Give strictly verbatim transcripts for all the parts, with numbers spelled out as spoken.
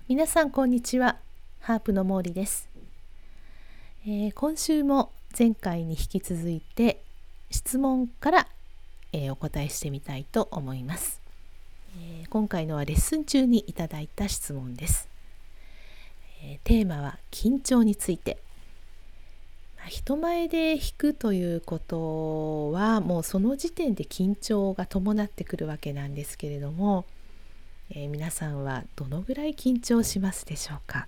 皆さんこんにちは。ハープの毛利です、えー、今週も前回に引き続いて質問から、えー、お答えしてみたいと思います、えー、今回のはレッスン中にいただいた質問です、えー、テーマは緊張について。まあ、人前で弾くということはもうその時点で緊張が伴ってくるわけなんですけれども、えー、皆さんはどのぐらい緊張しますでしょうか。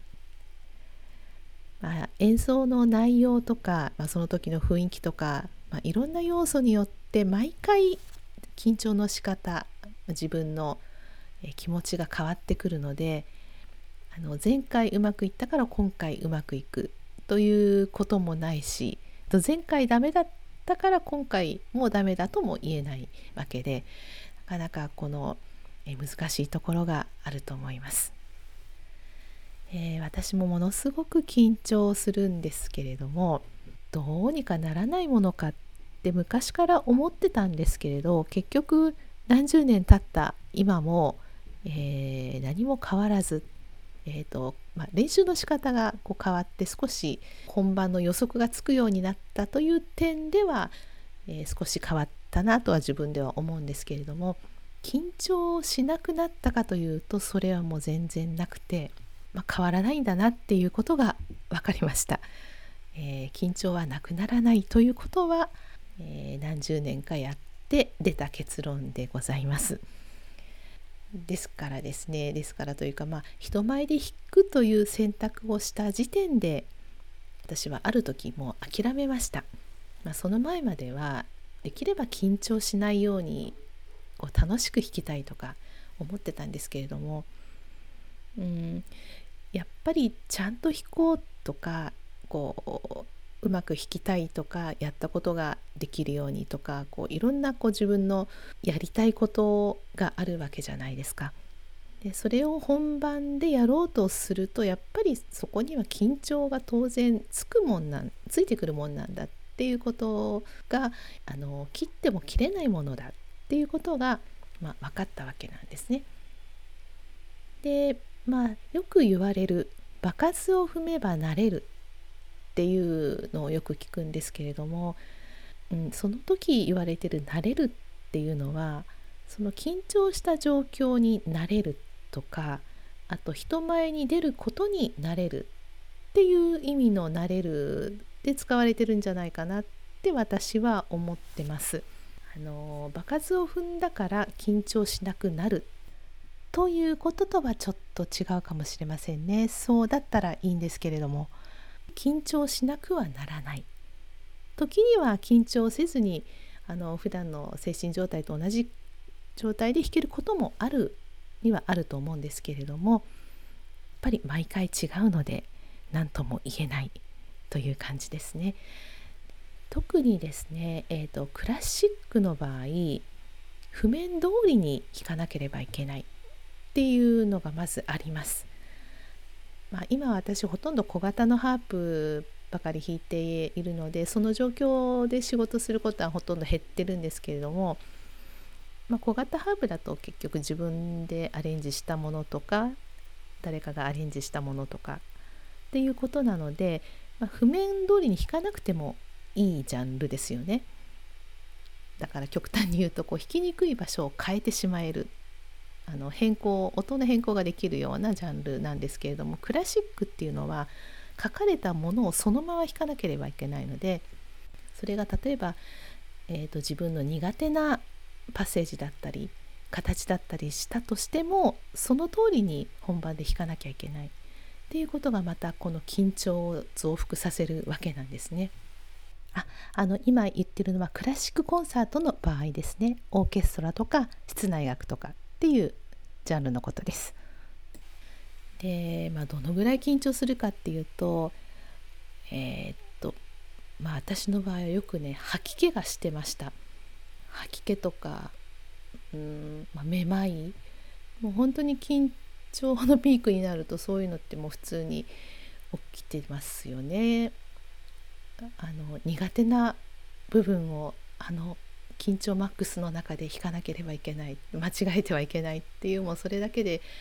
まあ、演奏の内容とか、まあ、その時の雰囲気とか、まあ、いろんな要素によって毎回緊張の仕方、自分の気持ちが変わってくるので、あの前回うまくいったから今回うまくいくということもないし、前回ダメだったから今回もうダメだとも言えないわけで、なかなかこの難しいところがあると思います、えー、私もものすごく緊張するんですけれども、どうにかならないものかって昔から思ってたんですけれど、結局何十年経った今も、えー、何も変わらず、えーとまあ、練習の仕方がこう変わって少し本番の予測がつくようになったという点では、えー、少し変わったなとは自分では思うんですけれども、緊張しなくなったかというとそれはもう全然なくて、まあ、変わらないんだなっていうことが分かりました、えー、緊張はなくならないということは、えー、何十年かやって出た結論でございます。ですからですねですからというか、まあ、人前で弾くという選択をした時点で私はある時もう諦めました、まあ、その前まではできれば緊張しないようにこう楽しく弾きたいとか思ってたんですけれども、うんやっぱりちゃんと弾こうとか、こううまく弾きたいとか、やったことができるようにとか、こういろんなこう自分のやりたいことがあるわけじゃないですか。でそれを本番でやろうとすると、やっぱりそこには緊張が当然つくもんなんついてくるもんなんだっていうことが、あの切っても切れないものだっていうことが、まあ、分かったわけなんですね。でまあよく言われる場数を踏めば慣れるっていうのをよく聞くんですけれども、うん、その時言われてる慣れるっていうのは、その緊張した状況に慣れるとか、あと人前に出ることに慣れるっていう意味の慣れるで使われてるんじゃないかなって私は思ってます。あの場数を踏んだから緊張しなくなるということとはちょっと違うかもしれませんね。そうだったらいいんですけれども、緊張しなくはならない。時には緊張せずに、あの普段の精神状態と同じ状態で弾けることもあるにはあると思うんですけれども、やっぱり毎回違うので何とも言えないという感じですね。特にですね、えーと、クラシックの場合、譜面通りに弾かなければいけないっていうのがまずあります。まあ、今私ほとんど小型のハープばかり弾いているので、その状況で仕事することはほとんど減ってるんですけれども、まあ、小型ハープだと結局自分でアレンジしたものとか、誰かがアレンジしたものとかっていうことなので、まあ、譜面通りに弾かなくてもいいジャンルですよね。だから極端に言うと、こう弾きにくい場所を変えてしまえる、あの変更音の変更ができるようなジャンルなんですけれども、クラシックっていうのは書かれたものをそのまま弾かなければいけないので、それが例えば、えーと、自分の苦手なパッセージだったり形だったりしたとしても、その通りに本番で弾かなきゃいけないっていうことが、またこの緊張を増幅させるわけなんですね。あ、あの今言ってるのはクラシックコンサートの場合ですね。オーケストラとか室内楽とかっていうジャンルのことです。で、まあ、どのぐらい緊張するかっていうと、えー、っとまあ私の場合はよくね、吐き気がしてました。吐き気とか、うーん、まあ、めまい、もう本当に緊張のピークになるとそういうのってもう普通に起きてますよね。あの苦手な部分をあの緊張マックスの中で弾かなければいけない、間違えてはいけないっていう、もうそれだけで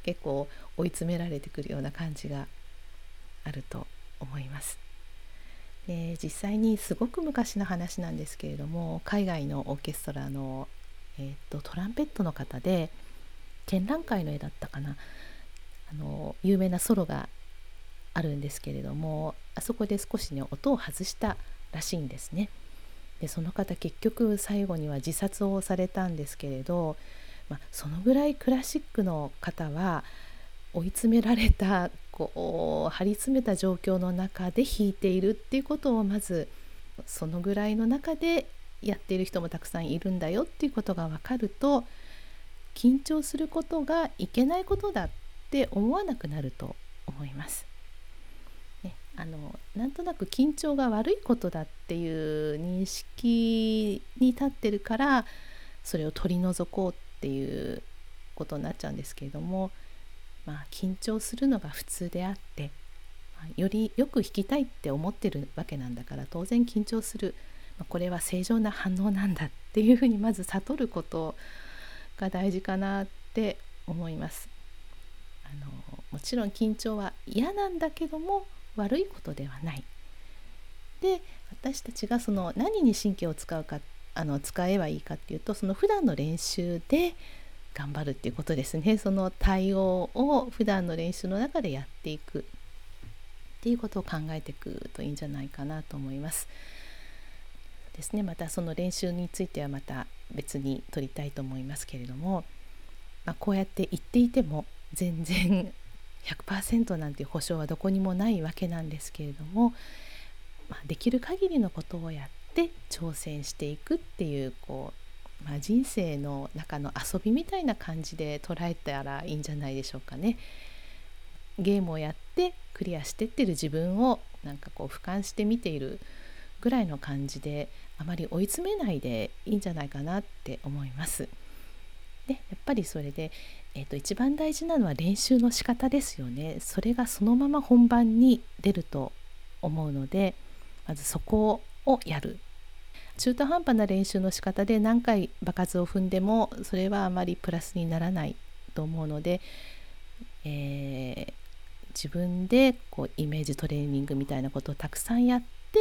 結構追い詰められてくるような感じがあると思います。で実際にすごく昔の話なんですけれども、海外のオーケストラの、えー、とトランペットの方で、展覧会の絵だったかな、あの有名なソロがあるんですけれども、あそこで少しね音を外したらしいんですね。でその方結局最後には自殺をされたんですけれど、まあ、そのぐらいクラシックの方は追い詰められた、こう張り詰めた状況の中で弾いているっていうことを、まずそのぐらいの中でやっている人もたくさんいるんだよっていうことが分かると、緊張することがいけないことだって思わなくなると思います。ね、あのなんとなく緊張が悪いことだっていう認識に立ってるから、それを取り除こうっていうことになっちゃうんですけれども、まあ、緊張するのが普通であって、まあ、よりよく弾きたいって思ってるわけなんだから、当然緊張する、まあ、これは正常な反応なんだっていうふうにまず悟ることが大事かなって思います。あのもちろん緊張は嫌なんだけども悪いことではない。で私たちがその何に神経を使うか、あの使えばいいかっていうと、その普段の練習で頑張るっていうことですね。その対応を普段の練習の中でやっていくっていうことを考えていくといいんじゃないかなと思いますですね。またその練習についてはまた別に取りたいと思いますけれども、まあ、こうやって言っていても全然 ひゃくパーセント なんていう保証はどこにもないわけなんですけれども、まあ、できる限りのことをやって挑戦していくっていう、こう、まあ、人生の中の遊びみたいな感じで捉えたらいいんじゃないでしょうかね。ゲームをやってクリアしてってる自分をなんかこう俯瞰して見ているぐらいの感じで、あまり追い詰めないでいいんじゃないかなって思います。でやっぱりそれで、えーと、一番大事なのは練習の仕方ですよね。それがそのまま本番に出ると思うので、まずそこをやる。中途半端な練習の仕方で何回場数を踏んでもそれはあまりプラスにならないと思うので、えー、自分でこうイメージトレーニングみたいなことをたくさんやって、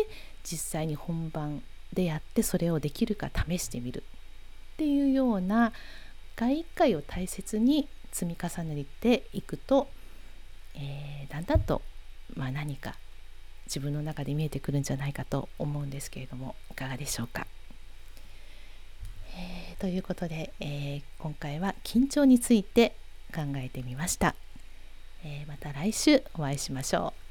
実際に本番でやってそれをできるか試してみるっていうような、一回一回を大切に積み重ねていくと、えー、だんだんと、まあ、何か自分の中で見えてくるんじゃないかと思うんですけれども、いかがでしょうか。えー、ということで、えー、今回は緊張について考えてみました。えー、また来週お会いしましょう。